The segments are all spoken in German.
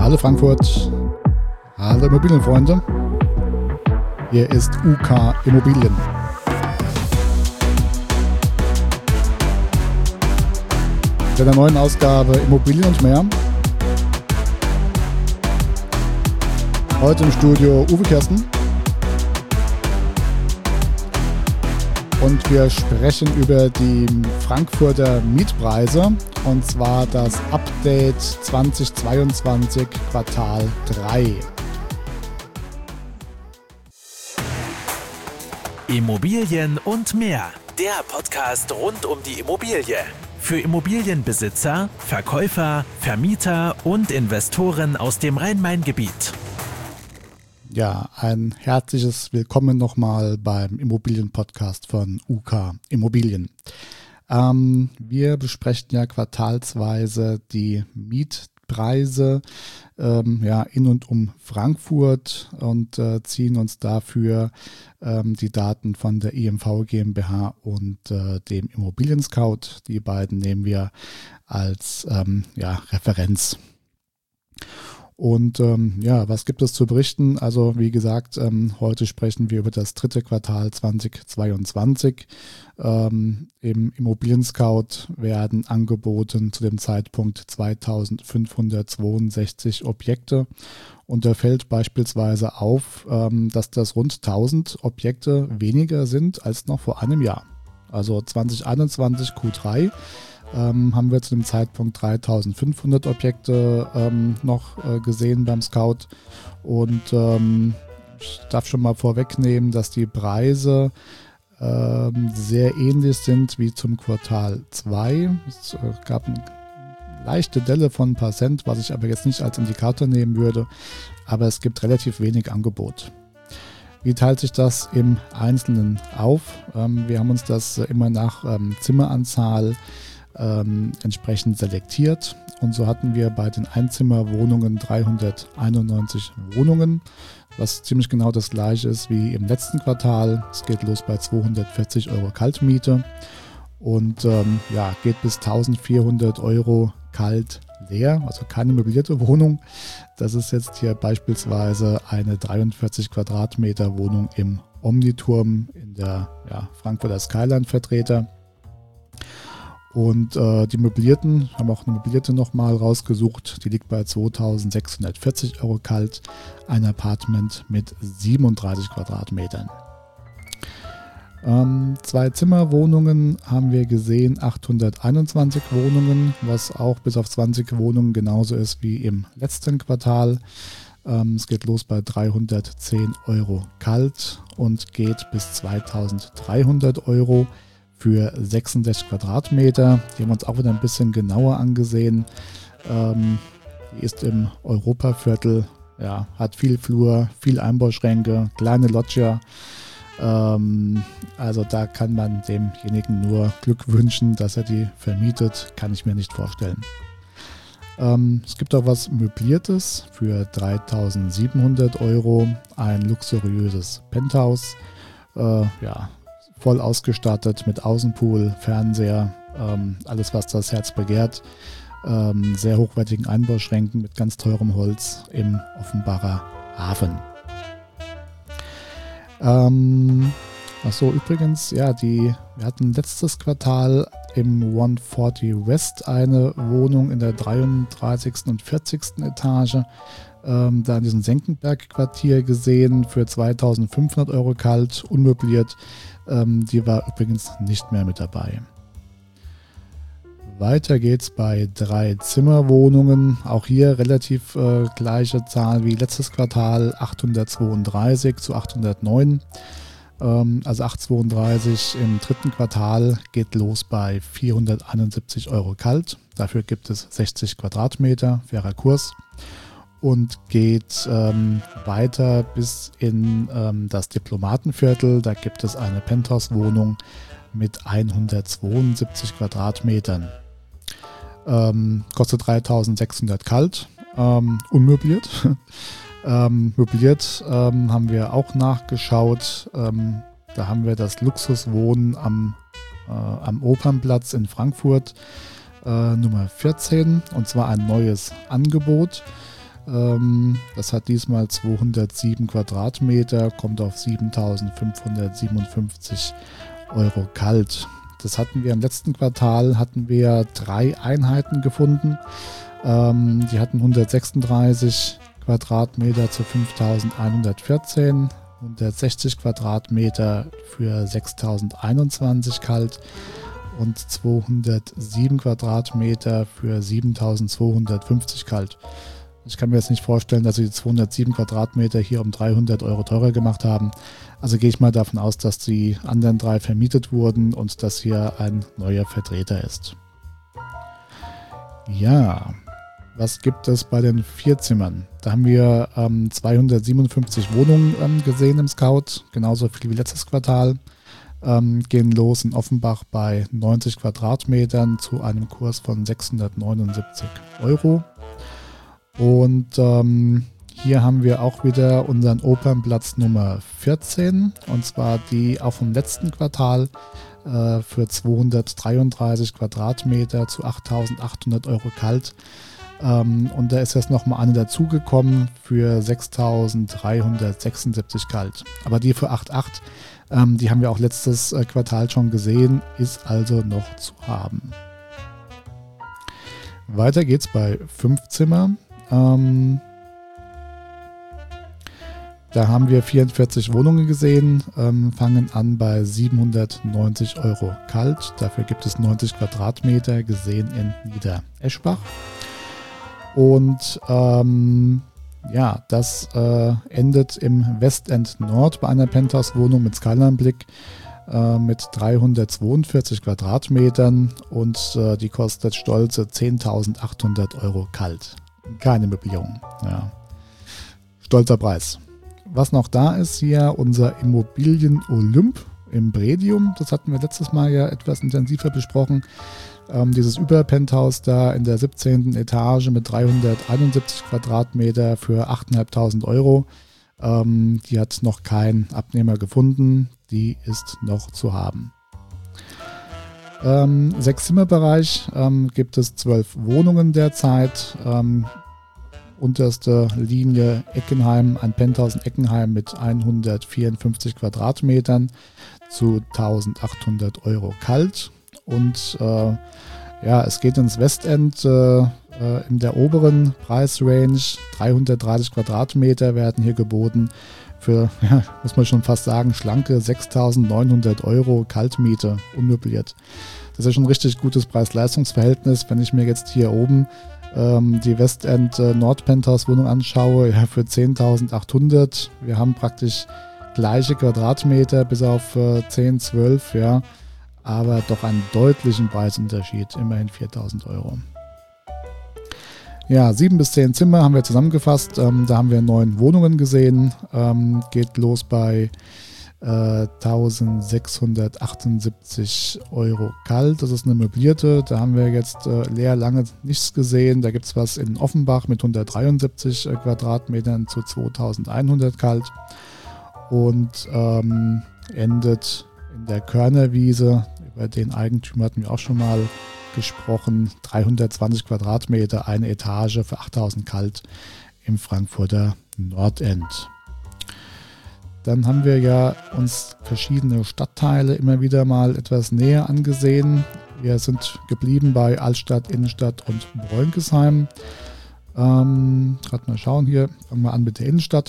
Hallo Frankfurt, hallo Immobilienfreunde, hier ist UK Immobilien. Mit einer neuen Ausgabe Immobilien und mehr. Heute im Studio Uwe Kirsten. Und wir sprechen über die Frankfurter Mietpreise, und zwar das Update 2022 Quartal 3. Immobilien und mehr. Der Podcast rund um die Immobilie. Für Immobilienbesitzer, Verkäufer, Vermieter und Investoren aus dem Rhein-Main-Gebiet. Ja, ein herzliches Willkommen nochmal beim Immobilien-Podcast von UK Immobilien. Wir besprechen ja quartalsweise die Mietpreise in und um Frankfurt und ziehen uns dafür die Daten von der IMV GmbH und dem Immobilien Scout. Die beiden nehmen wir als Referenz. Und was gibt es zu berichten? Also wie gesagt, heute sprechen wir über das dritte Quartal 2022. Im Immobilien Scout werden angeboten zu dem Zeitpunkt 2562 Objekte. Und da fällt beispielsweise auf, dass das rund 1000 Objekte weniger sind als noch vor einem Jahr. Also 2021 Q3 haben wir zu dem Zeitpunkt 3500 Objekte noch gesehen beim Scout. Und ich darf schon mal vorwegnehmen, dass die Preise sehr ähnlich sind wie zum Quartal 2. Es gab eine leichte Delle von ein paar Cent, was ich aber jetzt nicht als Indikator nehmen würde. Aber es gibt relativ wenig Angebot. Wie teilt sich das im Einzelnen auf? Wir haben uns das immer nach Zimmeranzahl entsprechend selektiert, und so hatten wir bei den Einzimmerwohnungen 391 Wohnungen, was ziemlich genau das gleiche ist wie im letzten Quartal. Es geht los bei 240 Euro Kaltmiete und geht bis 1400 Euro kalt leer, also keine möblierte Wohnung. Das ist jetzt hier beispielsweise eine 43 Quadratmeter Wohnung im Omniturm in der Frankfurter Skyline Vertreter. Und die möblierten, haben auch eine möblierte nochmal rausgesucht, die liegt bei 2640 Euro kalt, ein Apartment mit 37 Quadratmetern. 2 Zimmerwohnungen haben wir gesehen, 821 Wohnungen, was auch bis auf 20 Wohnungen genauso ist wie im letzten Quartal. Es geht los bei 310 Euro kalt und geht bis 2300 Euro für 66 Quadratmeter. Die haben wir uns auch wieder ein bisschen genauer angesehen. Die ist im Europaviertel, hat viel Flur, viel Einbauschränke, kleine Loggia. Also da kann man demjenigen nur Glück wünschen, dass er die vermietet, kann ich mir nicht vorstellen. Es gibt auch was Möbliertes für 3.700 Euro, ein luxuriöses Penthouse, voll ausgestattet mit Außenpool, Fernseher, alles was das Herz begehrt, sehr hochwertigen Einbauschränken mit ganz teurem Holz im Offenbarer Hafen. Übrigens, wir hatten letztes Quartal im 140 West eine Wohnung in der 33. und 40. Etage, da in diesem Senckenberg-Quartier gesehen, für 2500 Euro kalt, unmöbliert. Die war übrigens nicht mehr mit dabei. Weiter geht's bei 3 Zimmerwohnungen. Auch hier relativ gleiche Zahl wie letztes Quartal, 832 zu 809. Also 832 im dritten Quartal geht los bei 471 Euro kalt. Dafür gibt es 60 Quadratmeter, fairer Kurs. Und geht weiter bis in das Diplomatenviertel. Da gibt es eine Penthouse-Wohnung mit 172 Quadratmetern. Kostet 3.600 kalt, unmöbliert. Möbliert haben wir auch nachgeschaut. Da haben wir das Luxuswohnen am Opernplatz in Frankfurt, Nummer 14, und zwar ein neues Angebot. Das hat diesmal 207 Quadratmeter, kommt auf 7.557 Euro kalt. Das hatten wir im letzten Quartal, hatten wir 3 Einheiten gefunden. Die hatten 136 Quadratmeter zu 5.114, 160 Quadratmeter für 6.021 kalt und 207 Quadratmeter für 7.250 kalt. Ich kann mir jetzt nicht vorstellen, dass sie die 207 Quadratmeter hier um 300 Euro teurer gemacht haben. Also gehe ich mal davon aus, dass die anderen 3 vermietet wurden und dass hier ein neuer Vertreter ist. Ja, was gibt es bei den 4 Zimmern? Da haben wir 257 Wohnungen gesehen im Scout, genauso viel wie letztes Quartal. Gehen los in Offenbach bei 90 Quadratmetern zu einem Kurs von 679 Euro. Und hier haben wir auch wieder unseren Opernplatz Nummer 14, und zwar die auch vom letzten Quartal für 233 Quadratmeter zu 8.800 Euro kalt. Und da ist jetzt nochmal eine dazugekommen für 6.376 kalt. Aber die für 8.8, die haben wir auch letztes Quartal schon gesehen, ist also noch zu haben. Weiter geht's bei 5 Zimmer. Da haben wir 44 Wohnungen gesehen, fangen an bei 790 Euro kalt. Dafür gibt es 90 Quadratmeter, gesehen in Niedereschbach. Und ja, das endet im Westend Nord bei einer Penthouse-Wohnung mit Skyline-Blick mit 342 Quadratmetern und die kostet stolze 10.800 Euro kalt. Keine Möblierung. Ja. Stolzer Preis. Was noch da ist hier, unser Immobilien Olymp im Bredium. Das hatten wir letztes Mal ja etwas intensiver besprochen. Dieses Überpenthouse da in der 17. Etage mit 371 Quadratmeter für 8.500 Euro. Die hat noch kein Abnehmer gefunden. Die ist noch zu haben. 6-Zimmer-Bereich gibt es 12 Wohnungen derzeit. Unterste Linie Eckenheim, ein Penthouse in Eckenheim mit 154 Quadratmetern zu 1.800 Euro kalt. Und ja, es geht ins Westend in der oberen Preisrange. 330 Quadratmeter werden hier geboten für, ja, muss man schon fast sagen, schlanke 6.900 Euro Kaltmiete, unmöbliert. Das ist ja schon ein richtig gutes Preis-Leistungs-Verhältnis. Wenn ich mir jetzt hier oben die Westend Nord-Penthouse Wohnung anschaue, ja, für 10.800. Wir haben praktisch gleiche Quadratmeter bis auf 10, 12, ja, aber doch einen deutlichen Preisunterschied, immerhin 4.000 Euro. Ja, 7 bis 10 Zimmer haben wir zusammengefasst. Da haben wir 9 Wohnungen gesehen. Geht los bei 1.678 Euro kalt. Das ist eine möblierte. Da haben wir jetzt leer lange nichts gesehen. Da gibt es was in Offenbach mit 173 Quadratmetern zu 2.100 kalt. Und endet in der Körnerwiese. Über den Eigentümer hatten wir auch schon mal gesprochen. 320 Quadratmeter, eine Etage für 8.000 kalt im Frankfurter Nordend. Dann haben wir ja uns verschiedene Stadtteile immer wieder mal etwas näher angesehen. Wir sind geblieben bei Altstadt, Innenstadt und Bräunkesheim. Gerade mal schauen hier, fangen wir an mit der Innenstadt.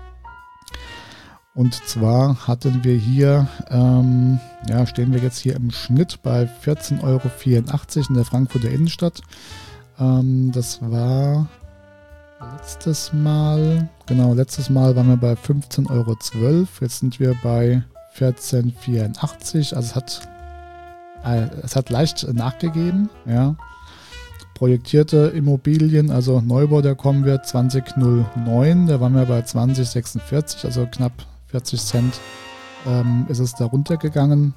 Und zwar hatten wir hier, ja, stehen wir jetzt hier im Schnitt bei 14,84 Euro in der Frankfurter Innenstadt. Das war letztes Mal waren wir bei 15,12 Euro. Jetzt sind wir bei 14,84 Euro. Also es hat leicht nachgegeben. Ja. Projektierte Immobilien, also Neubau, der kommen wird 2009. Da waren wir bei 20,46, also knapp 40 Cent ist es da runtergegangen.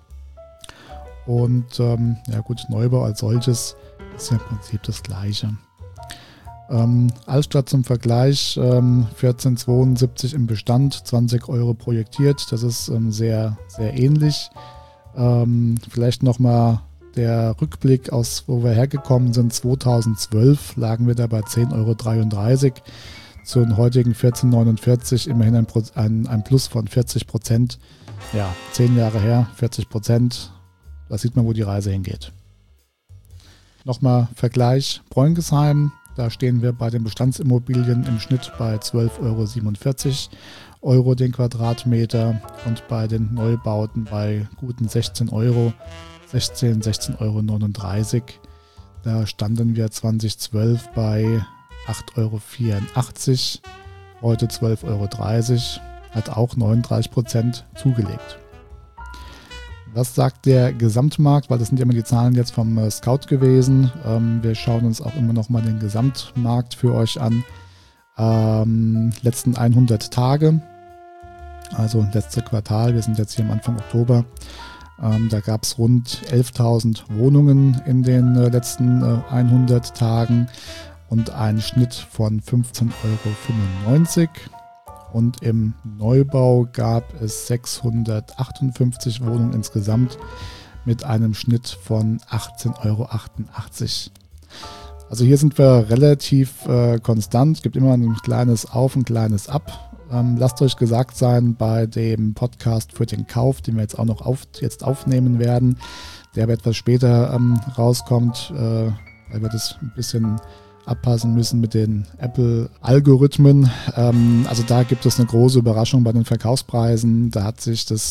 Und ja gut, Neubau als solches ist ja im Prinzip das Gleiche. Altstadt zum Vergleich, 14,72 im Bestand, 20 Euro projektiert. Das ist sehr, sehr ähnlich. Vielleicht nochmal Der Rückblick aus, wo wir hergekommen sind, 2012, lagen wir da bei 10,33 €. Zu den heutigen 14,49, immerhin ein Plus von 40%. Ja, 10 Jahre her, 40%. Da sieht man, wo die Reise hingeht. Nochmal Vergleich Bräungesheim. Da stehen wir bei den Bestandsimmobilien im Schnitt bei 12,47 € den Quadratmeter und bei den Neubauten bei guten 16 €, 16,39 €. Da standen wir 2012 bei 8,84 €, heute 12,30 €, hat auch 39% zugelegt. Was sagt der Gesamtmarkt? Weil das sind ja immer die Zahlen jetzt vom Scout gewesen. Wir schauen uns auch immer noch mal den Gesamtmarkt für euch an. Letzten 100 Tage, also letzte Quartal, wir sind jetzt hier am Anfang Oktober. Da gab es rund 11.000 Wohnungen in den letzten 100 Tagen und einen Schnitt von 15,95 €. Und im Neubau gab es 658 Wohnungen insgesamt mit einem Schnitt von 18,88 €. Also hier sind wir relativ konstant. Es gibt immer ein kleines Auf, ein kleines Ab. Lasst euch gesagt sein, bei dem Podcast für den Kauf, den wir jetzt auch noch aufnehmen werden, der aber etwas später rauskommt, weil wir das ein bisschen abpassen müssen mit den Apple-Algorithmen. Also da gibt es eine große Überraschung bei den Verkaufspreisen. Da haben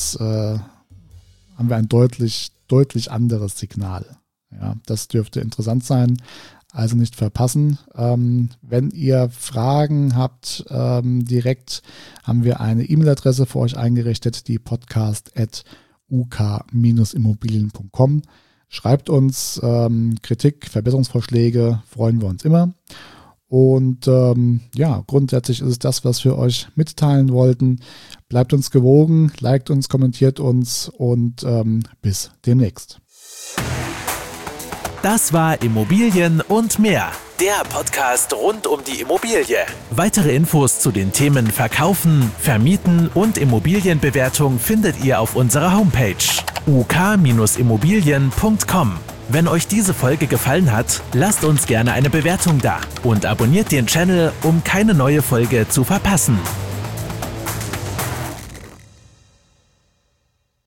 wir ein deutlich anderes Signal. Ja, das dürfte interessant sein. Also nicht verpassen. Wenn ihr Fragen habt, direkt haben wir eine E-Mail-Adresse für euch eingerichtet, die podcast@uk-immobilien.com. Schreibt uns Kritik, Verbesserungsvorschläge, freuen wir uns immer. Und grundsätzlich ist es das, was wir euch mitteilen wollten. Bleibt uns gewogen, liked uns, kommentiert uns und bis demnächst. Das war Immobilien und mehr, der Podcast rund um die Immobilie. Weitere Infos zu den Themen Verkaufen, Vermieten und Immobilienbewertung findet ihr auf unserer Homepage uk-immobilien.com. Wenn euch diese Folge gefallen hat, lasst uns gerne eine Bewertung da und abonniert den Channel, um keine neue Folge zu verpassen.